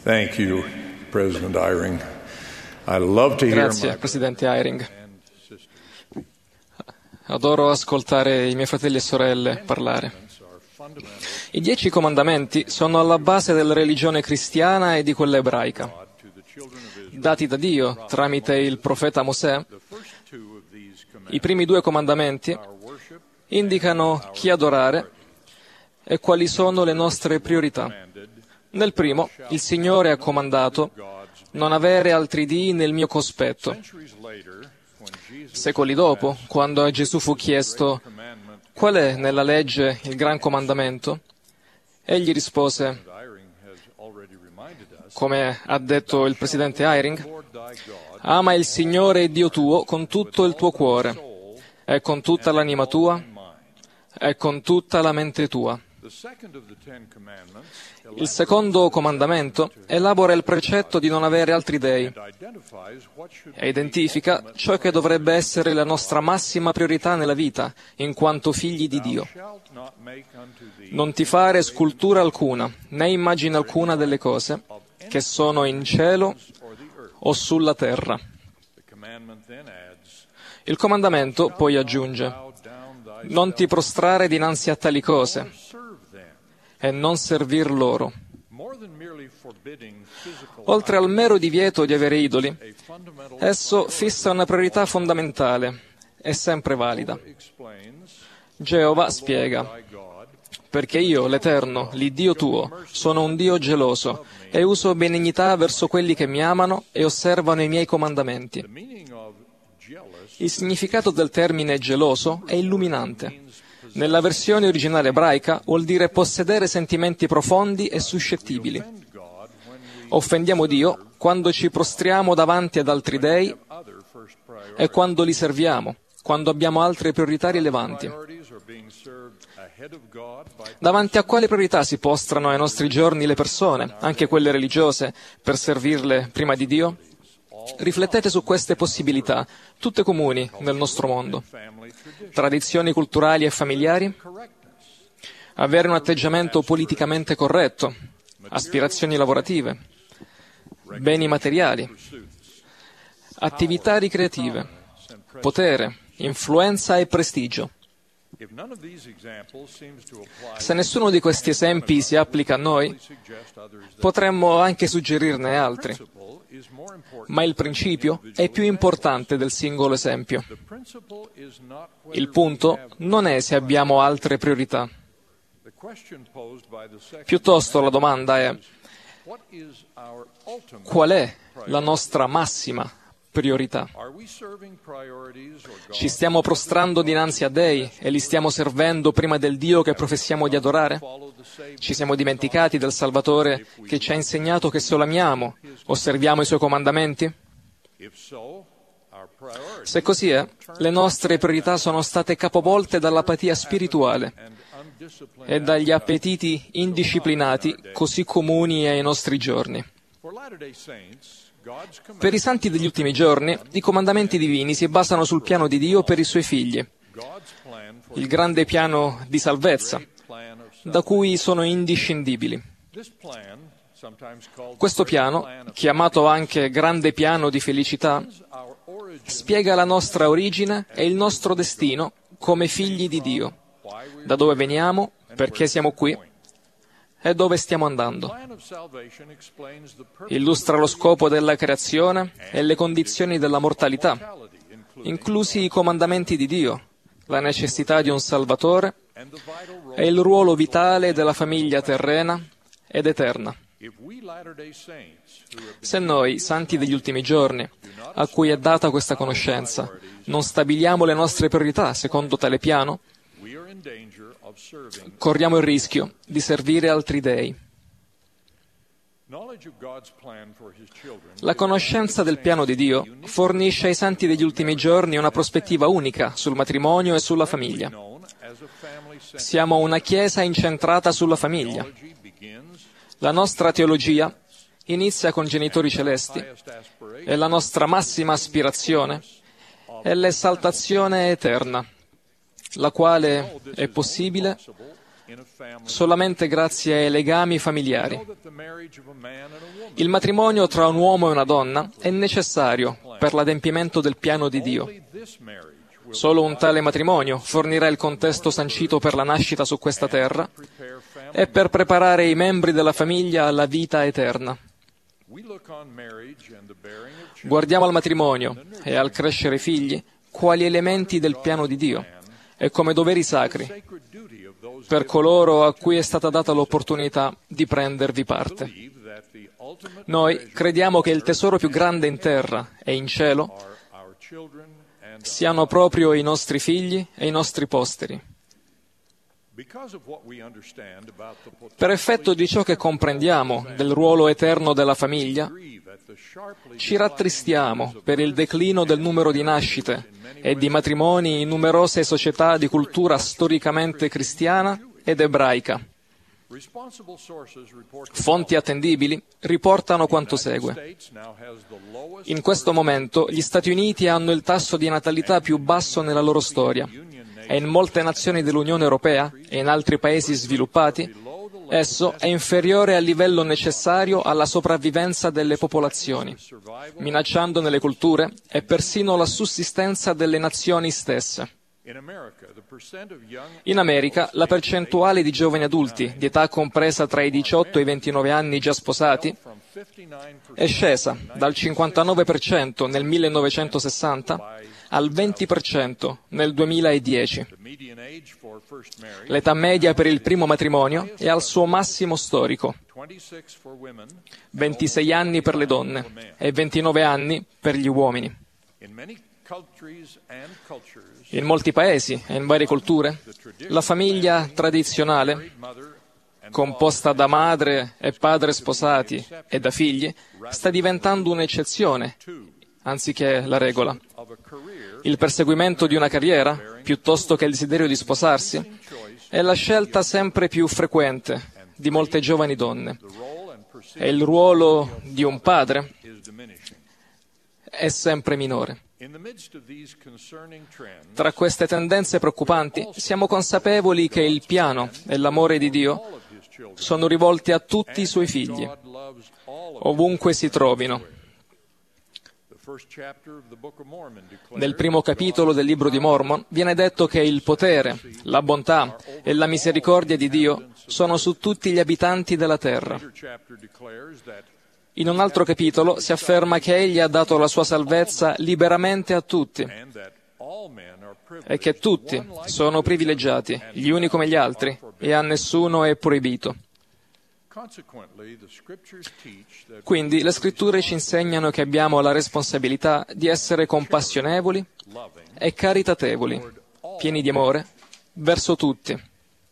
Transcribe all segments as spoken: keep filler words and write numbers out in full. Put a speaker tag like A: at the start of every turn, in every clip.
A: Thank you, President Eyring. I love to hear
B: Grazie,
A: my
B: Presidente Eyring. Adoro ascoltare i miei fratelli e sorelle parlare. I dieci comandamenti sono alla base della religione cristiana e di quella ebraica. Dati da Dio tramite il profeta Mosè, i primi due comandamenti indicano chi adorare e quali sono le nostre priorità. Nel primo, il Signore ha comandato non avere altri dei nel mio cospetto. Secoli dopo, quando a Gesù fu chiesto qual è nella legge il gran comandamento, egli rispose, come ha detto il Presidente Eyring, ama il Signore Dio tuo con tutto il tuo cuore, e con tutta l'anima tua, e con tutta la mente tua. Il secondo comandamento elabora il precetto di non avere altri dei e identifica ciò che dovrebbe essere la nostra massima priorità nella vita, in quanto figli di Dio. Non ti fare scultura alcuna, né immagine alcuna delle cose che sono in cielo o sulla terra. Il comandamento poi aggiunge, non ti prostrare dinanzi a tali cose e non servir loro. Oltre al mero divieto di avere idoli, esso fissa una priorità fondamentale e sempre valida. Geova spiega, perché io, l'Eterno, l'Iddio tuo, sono un Dio geloso e uso benignità verso quelli che mi amano e osservano i miei comandamenti. Il significato del termine geloso è illuminante. Nella versione originale ebraica vuol dire possedere sentimenti profondi e suscettibili. Offendiamo Dio quando ci prostriamo davanti ad altri dei e quando li serviamo, quando abbiamo altre priorità rilevanti. Davanti a quali priorità si postrano ai nostri giorni le persone, anche quelle religiose, per servirle prima di Dio? Riflettete su queste possibilità, tutte comuni nel nostro mondo. Tradizioni culturali e familiari, avere un atteggiamento politicamente corretto, aspirazioni lavorative, beni materiali, attività ricreative, potere, influenza e prestigio. Se nessuno di questi esempi si applica a noi, potremmo anche suggerirne altri. Ma il principio è più importante del singolo esempio. Il punto non è se abbiamo altre priorità. Piuttosto la domanda è: qual è la nostra massima priorità? Ci stiamo prostrando dinanzi a dei e li stiamo servendo prima del Dio che professiamo di adorare? Ci siamo dimenticati del Salvatore che ci ha insegnato che se lo amiamo, osserviamo i suoi comandamenti? Se così è, le nostre priorità sono state capovolte dall'apatia spirituale e dagli appetiti indisciplinati così comuni ai nostri giorni. Per i santi degli ultimi giorni, i comandamenti divini si basano sul piano di Dio per i suoi figli, il grande piano di salvezza, da cui sono indiscindibili. Questo piano, chiamato anche grande piano di felicità, spiega la nostra origine e il nostro destino come figli di Dio, da dove veniamo, perché siamo qui e dove stiamo andando. Illustra lo scopo della creazione e le condizioni della mortalità, inclusi i comandamenti di Dio, la necessità di un Salvatore e il ruolo vitale della famiglia terrena ed eterna. Se noi, santi degli ultimi giorni, a cui è data questa conoscenza, non stabiliamo le nostre priorità secondo tale piano, corriamo il rischio di servire altri dei. La conoscenza del piano di Dio fornisce ai santi degli ultimi giorni una prospettiva unica sul matrimonio e sulla famiglia. Siamo una Chiesa incentrata sulla famiglia. La nostra teologia inizia con genitori celesti e la nostra massima aspirazione è l'esaltazione eterna, la quale è possibile solamente grazie ai legami familiari. Il matrimonio tra un uomo e una donna è necessario per l'adempimento del piano di Dio. Solo un tale matrimonio fornirà il contesto sancito per la nascita su questa terra e per preparare i membri della famiglia alla vita eterna. Guardiamo al matrimonio e al crescere figli quali elementi del piano di Dio e come doveri sacri per coloro a cui è stata data l'opportunità di prendervi parte. Noi crediamo che il tesoro più grande in terra e in cielo siano proprio i nostri figli e i nostri posteri. Per effetto di ciò che comprendiamo del ruolo eterno della famiglia, ci rattristiamo per il declino del numero di nascite e di matrimoni in numerose società di cultura storicamente cristiana ed ebraica. Fonti attendibili riportano quanto segue. In questo momento gli Stati Uniti hanno il tasso di natalità più basso nella loro storia e in molte nazioni dell'Unione Europea e in altri paesi sviluppati esso è inferiore al livello necessario alla sopravvivenza delle popolazioni, minacciandone le culture e persino la sussistenza delle nazioni stesse. In America la percentuale di giovani adulti di età compresa tra i diciotto e i ventinove anni già sposati è scesa dal cinquantanove per cento nel millenovecentosessanta al venti per cento nel duemiladieci. L'età media per il primo matrimonio è al suo massimo storico, ventisei anni per le donne e ventinove anni per gli uomini. In molti paesi e in varie culture, la famiglia tradizionale, composta da madre e padre sposati e da figli, sta diventando un'eccezione, anziché la regola. Il perseguimento di una carriera, piuttosto che il desiderio di sposarsi, è la scelta sempre più frequente di molte giovani donne. E il ruolo di un padre è sempre minore. Tra queste tendenze preoccupanti, siamo consapevoli che il piano e l'amore di Dio sono rivolti a tutti i suoi figli, ovunque si trovino. Nel primo capitolo del libro di Mormon viene detto che il potere, la bontà e la misericordia di Dio sono su tutti gli abitanti della terra. In un altro capitolo si afferma che Egli ha dato la sua salvezza liberamente a tutti e che tutti sono privilegiati, gli uni come gli altri, e a nessuno è proibito. Quindi le Scritture ci insegnano che abbiamo la responsabilità di essere compassionevoli e caritatevoli, pieni di amore, verso tutti.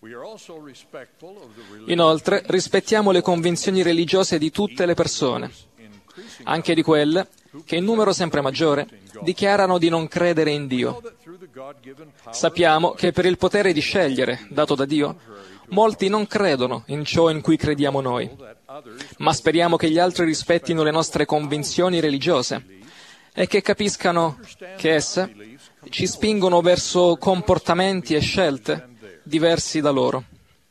B: Inoltre, rispettiamo le convinzioni religiose di tutte le persone, anche di quelle che in numero sempre maggiore dichiarano di non credere in Dio. Sappiamo che per il potere di scegliere dato da Dio, molti non credono in ciò in cui crediamo noi, ma speriamo che gli altri rispettino le nostre convinzioni religiose e che capiscano che esse ci spingono verso comportamenti e scelte diversi da loro.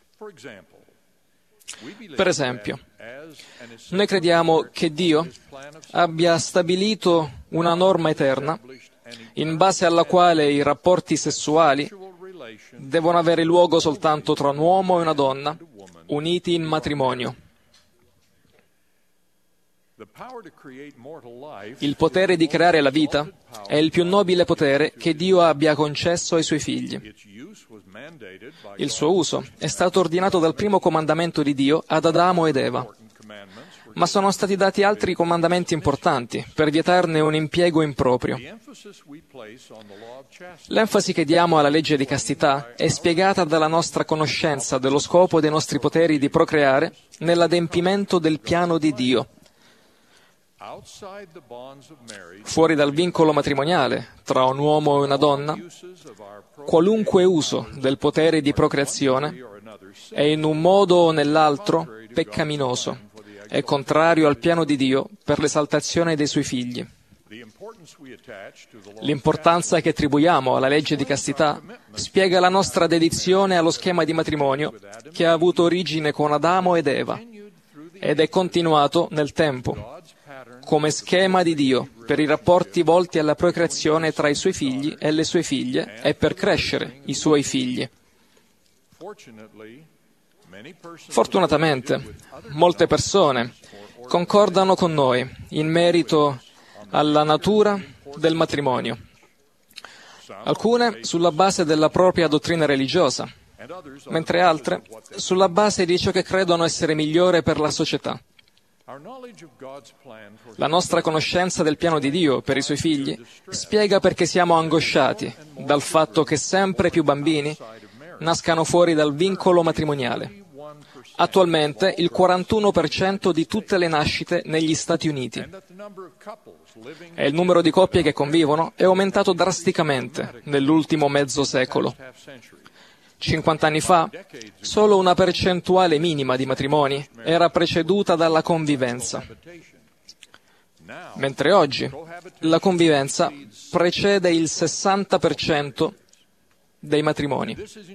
B: Per esempio, noi crediamo che Dio abbia stabilito una norma eterna in base alla quale i rapporti sessuali devono avere luogo soltanto tra un uomo e una donna, uniti in matrimonio. Il potere di creare la vita è il più nobile potere che Dio abbia concesso ai suoi figli. Il suo uso è stato ordinato dal primo comandamento di Dio ad Adamo ed Eva, ma sono stati dati altri comandamenti importanti per vietarne un impiego improprio. L'enfasi che diamo alla legge di castità è spiegata dalla nostra conoscenza dello scopo dei nostri poteri di procreare nell'adempimento del piano di Dio. Fuori dal vincolo matrimoniale tra un uomo e una donna, qualunque uso del potere di procreazione è in un modo o nell'altro peccaminoso e contrario al piano di Dio per l'esaltazione dei suoi figli. L'importanza che attribuiamo alla legge di castità spiega la nostra dedizione allo schema di matrimonio che ha avuto origine con Adamo ed Eva ed è continuato nel tempo come schema di Dio per i rapporti volti alla procreazione tra i suoi figli e le sue figlie e per crescere i suoi figli. Fortunatamente, molte persone concordano con noi in merito alla natura del matrimonio, alcune sulla base della propria dottrina religiosa, mentre altre sulla base di ciò che credono essere migliore per la società. La nostra conoscenza del piano di Dio per i suoi figli spiega perché siamo angosciati dal fatto che sempre più bambini nascano fuori dal vincolo matrimoniale. Attualmente il quarantuno per cento di tutte le nascite negli Stati Uniti e il numero di coppie che convivono è aumentato drasticamente nell'ultimo mezzo secolo. cinquanta anni fa, solo una percentuale minima di matrimoni era preceduta dalla convivenza, mentre oggi la convivenza precede il sessanta per cento dei matrimoni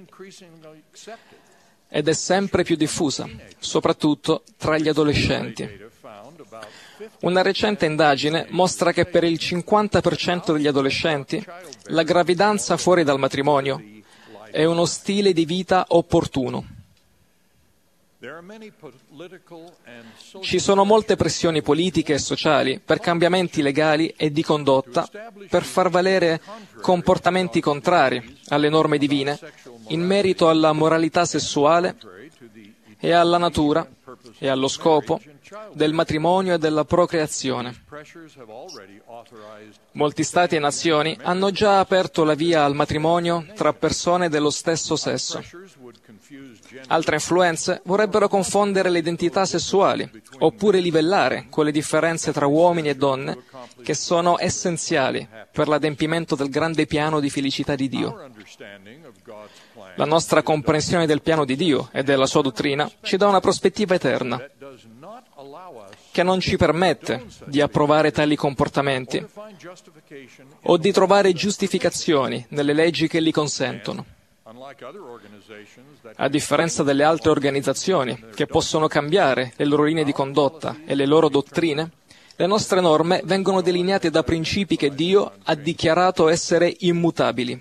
B: ed è sempre più diffusa, soprattutto tra gli adolescenti. Una recente indagine mostra che per il cinquanta per cento degli adolescenti la gravidanza fuori dal matrimonio è uno stile di vita opportuno. Ci sono molte pressioni politiche e sociali per cambiamenti legali e di condotta per far valere comportamenti contrari alle norme divine in merito alla moralità sessuale e alla natura e allo scopo del matrimonio e della procreazione. Molti stati e nazioni hanno già aperto la via al matrimonio tra persone dello stesso sesso. Altre influenze vorrebbero confondere le identità sessuali oppure livellare quelle differenze tra uomini e donne che sono essenziali per l'adempimento del grande piano di felicità di Dio. La nostra comprensione del piano di Dio e della sua dottrina ci dà una prospettiva eterna che non ci permette di approvare tali comportamenti o di trovare giustificazioni nelle leggi che li consentono. A differenza delle altre organizzazioni che possono cambiare le loro linee di condotta e le loro dottrine, le nostre norme vengono delineate da principi che Dio ha dichiarato essere immutabili.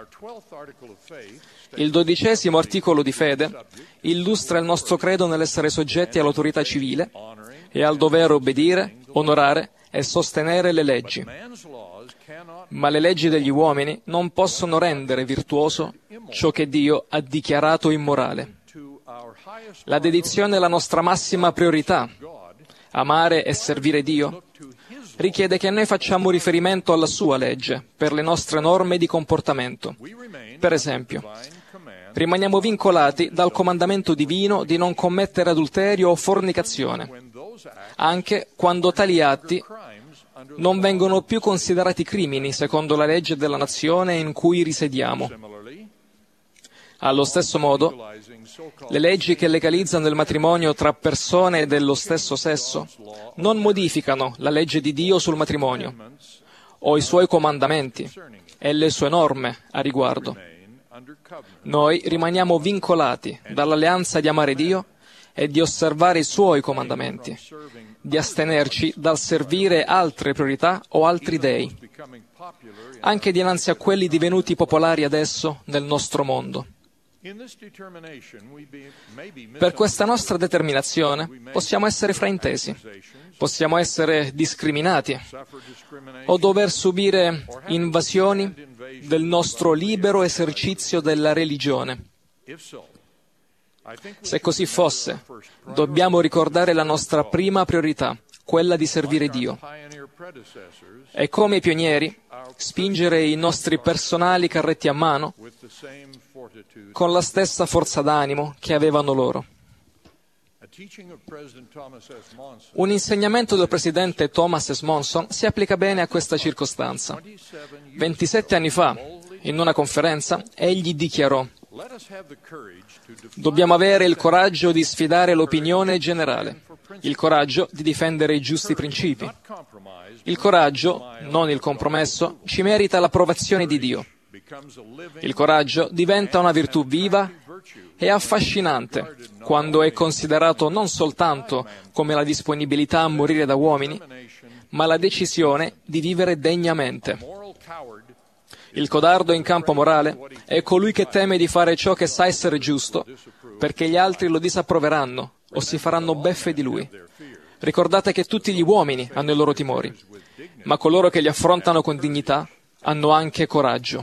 B: Il dodicesimo articolo di fede illustra il nostro credo nell'essere soggetti all'autorità civile e al dovere obbedire, onorare e sostenere le leggi. Ma le leggi degli uomini non possono rendere virtuoso ciò che Dio ha dichiarato immorale. La dedizione è la nostra massima priorità. Amare e servire Dio richiede che noi facciamo riferimento alla sua legge per le nostre norme di comportamento. Per esempio, rimaniamo vincolati dal comandamento divino di non commettere adulterio o fornicazione, anche quando tali atti non vengono più considerati crimini secondo la legge della nazione in cui risediamo. Allo stesso modo, le leggi che legalizzano il matrimonio tra persone dello stesso sesso non modificano la legge di Dio sul matrimonio o i suoi comandamenti e le sue norme a riguardo. Noi rimaniamo vincolati dall'alleanza di amare Dio e di osservare i suoi comandamenti, di astenerci dal servire altre priorità o altri dei, anche dinanzi a quelli divenuti popolari adesso nel nostro mondo. Per questa nostra determinazione possiamo essere fraintesi, possiamo essere discriminati o dover subire invasioni del nostro libero esercizio della religione. Se così fosse, dobbiamo ricordare la nostra prima priorità, quella di servire Dio. E come i pionieri, spingere i nostri personali carretti a mano con la stessa forza d'animo che avevano loro. Un insegnamento del presidente Thomas S. Monson si applica bene a questa circostanza. ventisette anni fa, in una conferenza, egli dichiarò: dobbiamo avere il coraggio di sfidare l'opinione generale il coraggio di difendere i giusti principi. Il coraggio, non il compromesso, ci merita l'approvazione di Dio. Il coraggio diventa una virtù viva e affascinante quando è considerato non soltanto come la disponibilità a morire da uomini, ma la decisione di vivere degnamente. Il codardo in campo morale è colui che teme di fare ciò che sa essere giusto, perché gli altri lo disapproveranno o si faranno beffe di lui. Ricordate che tutti gli uomini hanno i loro timori, ma coloro che li affrontano con dignità hanno anche coraggio.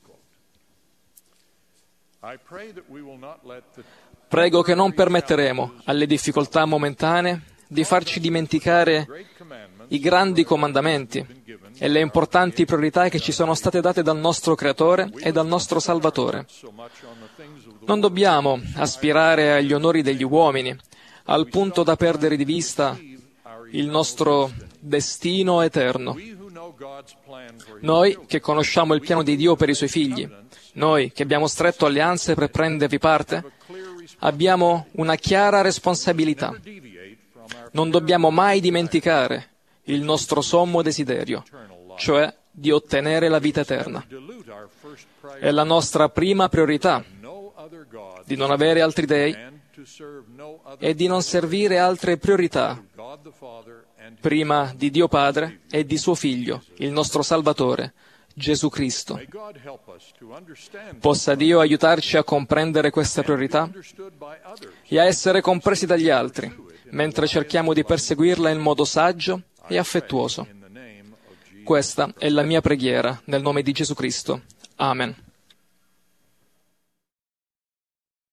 B: Prego che non permetteremo alle difficoltà momentanee di farci dimenticare i grandi comandamenti e le importanti priorità che ci sono state date dal nostro Creatore e dal nostro Salvatore. Non dobbiamo aspirare agli onori degli uomini, al punto da perdere di vista il nostro destino eterno. Noi che conosciamo il piano di Dio per i Suoi figli, noi che abbiamo stretto alleanze per prendervi parte, abbiamo una chiara responsabilità. Non dobbiamo mai dimenticare il nostro sommo desiderio, cioè di ottenere la vita eterna. È la nostra prima priorità di non avere altri dei e di non servire altre priorità prima di Dio Padre e di Suo Figlio, il nostro Salvatore, Gesù Cristo. Possa Dio aiutarci a comprendere queste priorità e a essere compresi dagli altri, mentre cerchiamo di perseguirla in modo saggio e affettuoso. Questa è la mia preghiera, nel nome di Gesù Cristo. Amen.